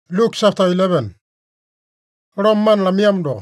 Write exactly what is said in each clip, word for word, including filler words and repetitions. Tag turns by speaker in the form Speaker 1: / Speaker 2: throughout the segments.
Speaker 1: Luke chapter eleven. Rom man la miam do.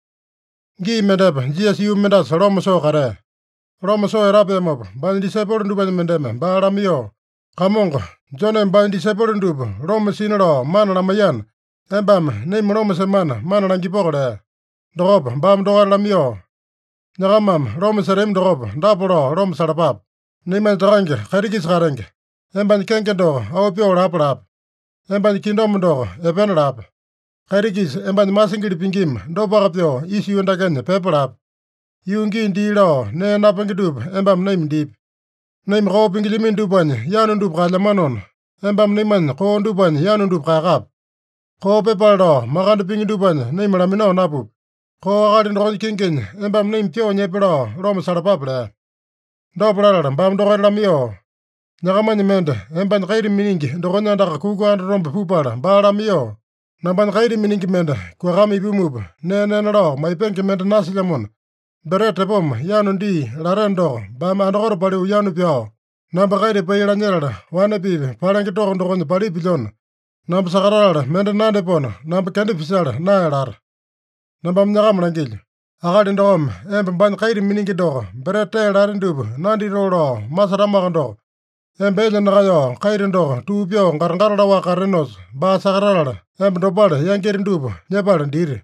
Speaker 1: Gi medeb Jesus yu medas Rom so kare. Rom so erabe mob. Ban disciple ndu ban mendem. Ba ramio. Kamong. Jonem ban disciple ndu. Rom sinero man la mayan. Embam nim Rom se man man la gipore. Drob bam do ramio. Nagamam Rom serem drob. Daporo Rom sarapap. Nimen drange kharigis garenge. Emban kenke do au pio rap rap. Emban kingdom do even rap. Kharigis emban masingir pingim do bagapio isi undagan pepperap. Yungi ndiro ne napangidub embam name deep. Name ro pingilimin duban yanundub galamanon. Embam niman ko nduban yanundub kagap. Ko pepaldo magand pingiduban name ramino napup. Ko agadin ron kingin embam name pio nyepero rom sarapapre. Do brother bam do ramio. Nagamani mende emban kairi miningi do gonanda kuguan rombe pupara baramio. Namban kairi miningi mende kwa gami bumub ne ne ro mai penke mende nasilamon. Berete bom yanu di larendo ba ma ndoro bali yanu pio. Namba kairi payira nyerada wana bibi parangi to ndo gonye bali bilon. Namba sagarara mende nande pono namba kendi pisara na erar. Namba mnyagam rangil. Agadi ndom emban ban kairi miningi do berete larindubu nandi ro masarama ndo. Embele nagayo kairindo tubio ngarngarada wa karinos ba sagarara em dobale yangerin dubo nyebale ndiri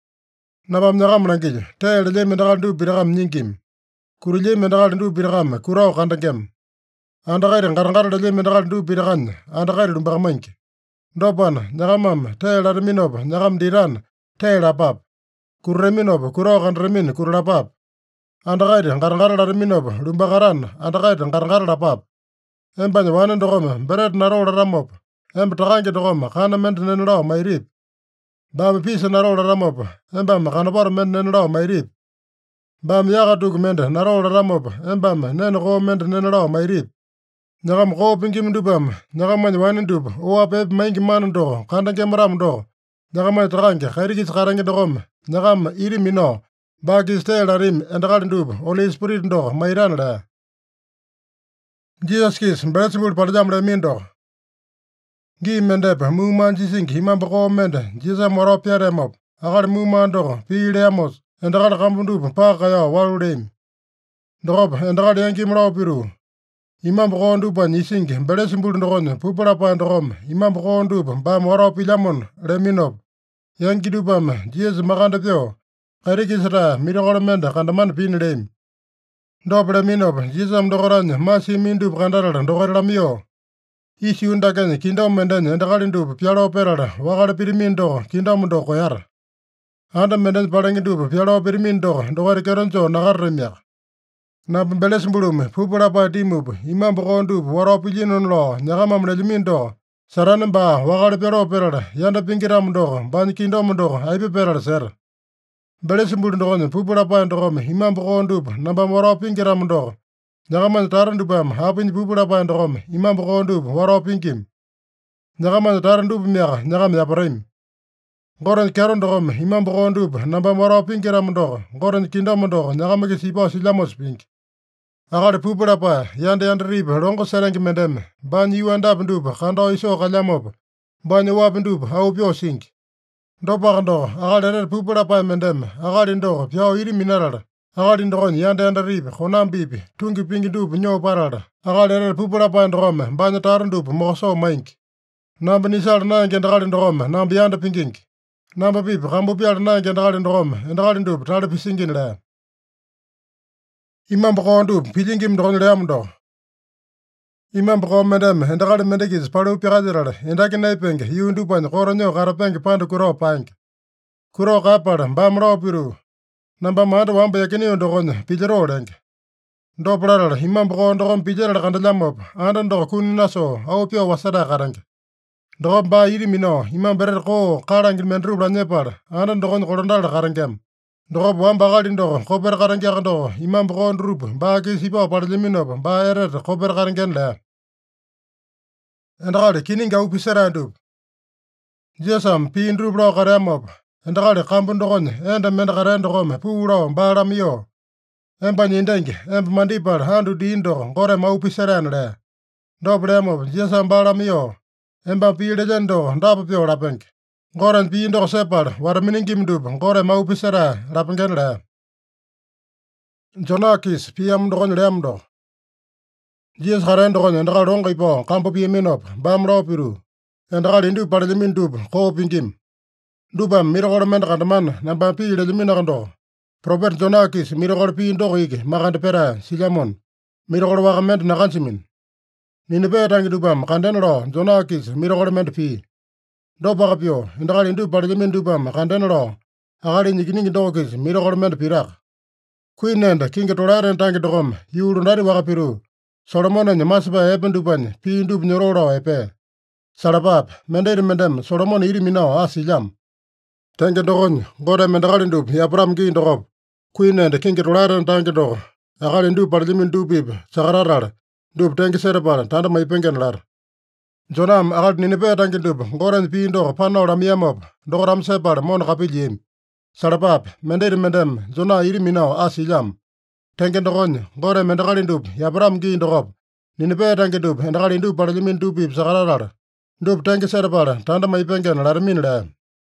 Speaker 1: nabam nyagam rangil tele le mendagal du biragam nyingim kurule mendagal du biragam kurao kandagem andagaire ngarngarada le mendagal du biragan andagaire dumbamanki dobana nyagamam tele arminob nyagam diran tele bab kurreminob kurao kandremin kurlapap andagaire ngarngarada arminob dumbagaran andagaire ngarngarada bab Embany wanan dogoma, beret naro ramop. Emb tagange dogoma, kana ment nenro mairip. Bam pisa naro ramop. Embam kanabar ment nenro mairip. Bam yaga dug ment naro ramop. Embam nen go ment nenro mairip. Nyagam go pingim dubam. Nyagam man wanan dub. Oa pep maingi manan do. Kanda gemram do. Nyagam man tagange, khairigis karange dogom. Nyagam iri mino. Bagi stel arim endagal dub. Holy Spirit do, mairan da. Jesus kis beresibul parjam le mindo. Gi mendep muman jising himam bako mende jisa moro piare mop. Agar muman do pile amos endagal kambundu pa kaya walurim. Drop endagal yanki mro piru. Imam bako ndupa nising beresibul ndokon pupara pa ndokom imam bako ndupa ba moro pilamon le minop. Yanki dupam Jesus maganda pio. Karikisra mirogol mende kandaman pinleim. Dobre minob, jisam dogoran, masi mindu brandara, dogoramio. Isi undagan, kingdom menden, and the galindu, piano perada, wagar pirimindo, kingdom do coyar. Under menden parangidu, piano pirimindo, dogarcaronzo, nagaremia. Nab beles bulum, pupura pa dimub, imam brondu, waropilin law, nagamam relimindo. Saranamba, wagar piano perada, yanda pingiram do, ban kingdom do, I be perada, sir. Belesimbul ndogone pupura pa ndogome imam brondu namba moro pingiram ndo nyagaman tarandu bam hapin pupura pa ndogome imam brondu waro pingim nyagaman tarandu miya nyagam yaparim goren karon ndogome imam brondu namba moro pingiram ndo goren kindam ndo nyagam ke sipa silamos ping agade pupura pa yande yande rib rongo sereng mendem ban yuanda bendu khando iso kalamob ban wa bendu hau pio sink Dobagando, agade pupura pa mendem, agade ndo, piao iri minarada, agade ndron yanda yanda ribe, honam bibi, tungi pingi dub nyo parada, agade pupura pa ndrome, banya taran dub, moso maink. Namba nisar na ngenda agade ndrome, namba yanda pingink. Namba bibi, kambu piada na ngenda agade ndrome, ndagade ndub, tada pisingin le. Imam bako ndub, pilingim ndron le amdo. Imam bako mendem, ndagade mendegis, paru piadirada, ndaki naipenge, yu ndubany, koronyo, karapenge, pandu kuro pank. Kuro kapara, bamro piru. Namba manda wamba yakini ndogonye, pijero renge. Ndo brarara, imam bako ndogon pijera kandalamop, anda ndo kuninaso, au pio wasada karenge. Ndo ba iri mino, imam berer ko, karangil mendru branyepara, anda ndogon korondala karengem. Ndo wamba gali ndo, koper karenge ndo, imam bako ndrup, ba kisipa parlimino, ba eret, koper karengen le. Ndagade kininga upisera ndub. Jesam pi ndrup ro karemop. Ndagade kambun dogonye, enda menda karendo gome, puro, baramio. Emba nyindenge, emba mandipar, handu di indo, gore maupisera nle. Dobre mo, jesam baramio. Emba piilejen do ndapa pio lapenge. Goren pi ndo separ war miningim dub gore mau pisera lapengen le. Jonakis piam dogon lem do. Jesus haren dogon ndaka rongai po kampo pi minop bam ro piru. Ndaka lindu parlimin dub ko pingim. Dubam miragor men kandaman namba pi lemin do. Prophet Jonakis miragor pi ndo iki makande pera silamon. Miragor wakament nakansimin. Ninipe tangi dubam kanden ro Jonakis miragor men pi. Do bagapio ndaka lindu parlimin dubam kanden ro. Agari nyikiningi dogis miragor men pirak. Kuinenda kinga tolaren tangi dogom yulu ndari wakapiru. Solomon nya masba eben duban pi ndub nyororo epe. Salapap menderi mendem Solomon iri minao asilam. Tangi dogon gore mendakali ndub Abraham gi ndogop. Kuinenda kinga tolaren tangi dogo. Agari ndub parlimin dubib sakararar. Dub tangi serapar tanda mai pengen lar. Jonam agal ninipe tangi dub gore pi ndogo pano ramiyamop. Dogoram separ mon kapilim. Salapap menderi mendem Jona iri minao asilam. Tangi dogon gore mendakali ndub Abraham gi ndogop. Ninipe tangi dub endakali ndub parlimin dubib sakararar. Dub tangi serapar tanda mai pengen lar min le.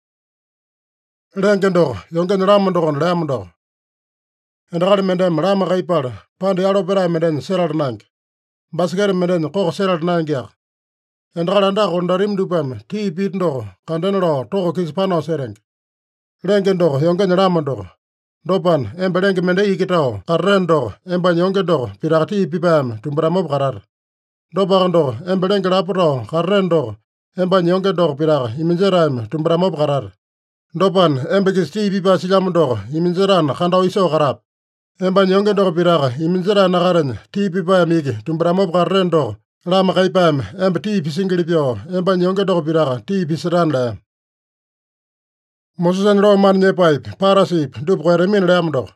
Speaker 1: Lengen dogo yongen ram dogon ram dogo. Endakali mendem ram kaipar pande alo pera menden serar nang. Basker menden koko serar nang yak. Endakali anda kondarim dupam ti pit dogo kanden ro toko kispano sereng. Lengen dogo yongen ram dogo. Dopan embelenge mende ikitao karren dogo emba yongen dogo pirakti pipam tumbaramop karar. Dopan dogo embelenge rapuro karren dogo emba yongen dogo pirak iminjeram tumbaramop karar. Dopan embekis ti pipa silam dogo iminjeran kandau iso karap. Emba yongen dogo pirak iminjeran nakaren ti pipa miki tumbaramop karren dogo lama kaipam emba ti pisingilipio emba yongen dogo pirak ti pisiran le. Mosusen lo man nye paip parasip dub kwere min lem dogo.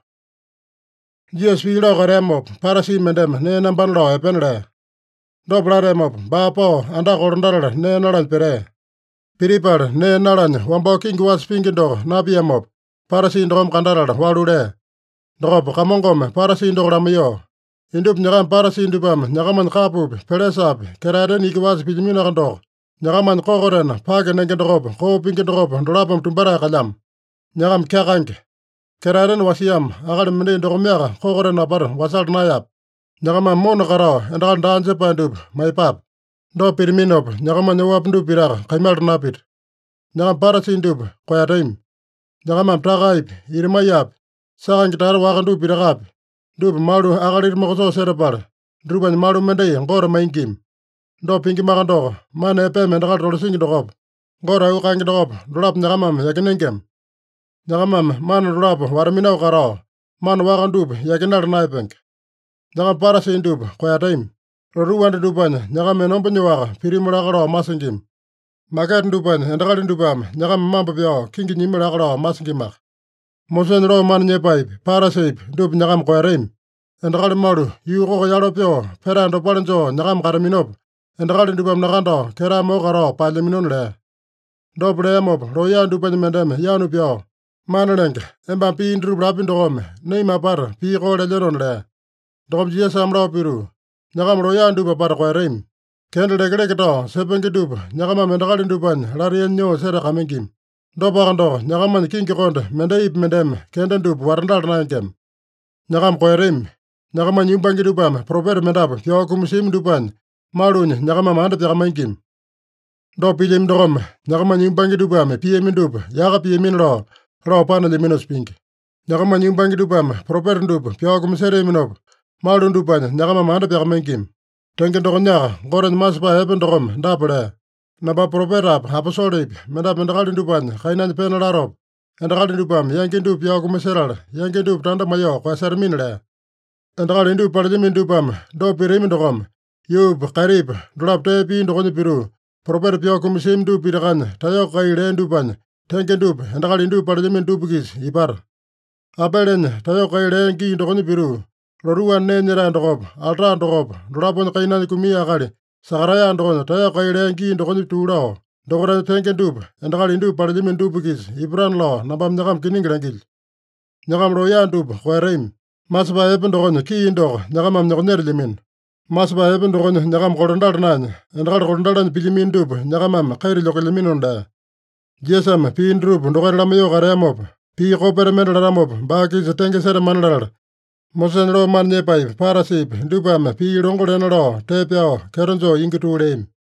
Speaker 1: Jesus pi lo karemop parasip mendem ne namban lo epen le. Dop laremop ba po anda korondal ne nalan pere. Piripar ne nalan wambo kingi was pingi dogo nabiamop parasi ndogom kandaral walule. Dogop kamongom parasi ndog ramiyo. Indup nyagam parasi indupam nyagaman kapub pelesap keraren iki was pijimina dogo. Nyagaman kokoren pake nenge dogop ko pingi dogop ndolapam tumbara kalam. Nyagam kiakanke. Keraren wasiam agal mende ndogomyaga kokoren apar wasal nayap. Nyagaman mono karao endakal danse pandub maipap. Do pirminop nyagaman nyawap ndu pirak kaimal napit. Nyagam parasi indub koyatim. Nyagaman prakaip irimayap. Sakan gitar wakandu pirakap. Dub malu agalir mokoso serapar. Druban malu mende ngor maingkim. Do pingi makandoko man epe mendakal tolosingi dokop. Ngor ukangi dokop dolap nyagamam yakinengkem. Nyagamam man dolap warminau karao. Man wakandub yakinar naipeng. Nyagam parasi indub koyatim. Roruwan dubanya nyagam enompenyo waka pirimula karo masingim. Maket dubanya endakal dubam nyagam mamba pio kingi nyimula karo masingimak. Mosen ro man nyepaip parasip dub nyagam koyarim. Endakal malu yu koko yalo pio perando palenjo nyagam karaminop. Endakal dubam nakando kera mo karo paleminon le. Dop leemop royan dubanya mendem yanu pio. Maneleng emba pi indrub rapin dogome neima par pi ko lejeron le. Dogom jia samro piru. Nyagam royan duba par koyarim. Kendel degreke to sepengi dub nyagama mendakal duban larien nyo sera kamengim. Dopa kando nyagaman kingi konde mende ip mendem kenden dub warandal naengkem. Nyagam koyarim. Nyagama nyumbangi dubam proper mendap pio kumusim duban. Maluny nyagama mandap yakamengkim. Do pijem dogom nyagama nyumbangi dubam piemin dub yaga piemin lo lo pana liminos pink. Nyagama nyumbangi dubam proper dub pio kumusere minop. Malun duban nyagama mandap yakamengkim. Tengen dogon nyaga goren maspa eben dogom dapele. Naba properap aposolip mendap mendakal duban kainan penalarop. Endakal dubam yankin dub pio kumuseral yankin dub tanda mayo kwa sermin le. Endakal indub parjimin dubam do pirimin dogom. Yub karib dolap tepi dogon piru. Proper pio kumusim dub pirakan tayo kai len duban. Tengen dub endakal indub parjimin dubukis ipar. Apelen tayo kai len ki dogon piru. Roruan ne nyera ndogop altra ndogop dolapon kainan kumia kali. Sakaraya ndogon tayo kai len ki dogon tulao. Dogoran tengen dub endakal indub parjimin dubukis ipran lo nabam nyagam kining rengil. Nyagam royan dub koyarim. Masba eben dogon ki indog nyagamam nyogoner limin. Maspa epe dokonya nyakama kolandala nanya, endakali kolandalanya pilimino tupa nyakamame kaitithyokelyaminonda. Jisame pii dutupa dokaita lamaiyoo kateamopa, pii kopeta latamopa baa-kisa tengeseta manalala. Mosesanya lo mana nyepaipi, Parasipi dupame pii longolena lao teepeao ketonso ingi tuleami.